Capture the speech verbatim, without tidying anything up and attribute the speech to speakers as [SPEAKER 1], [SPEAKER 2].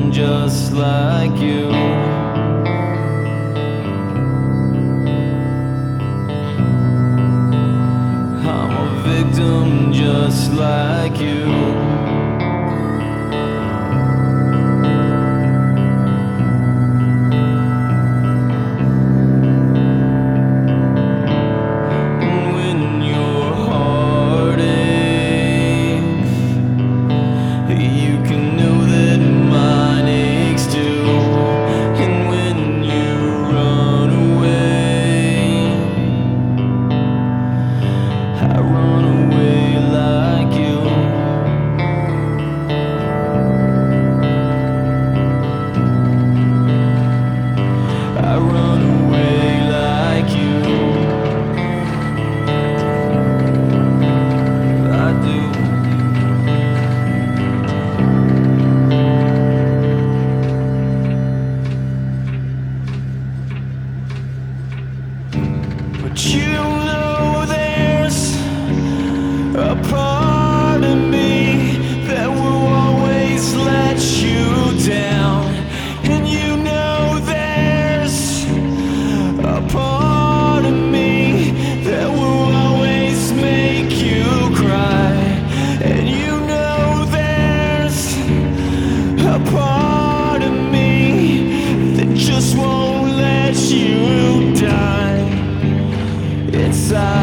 [SPEAKER 1] victim just like you. I'm a victim just like you. I run away like you. I run away like you. I do. But you know there's a part of me that will always let you down. And you know there's a part of me that will always make you cry. And you know there's a part of me that just won't let you die. Inside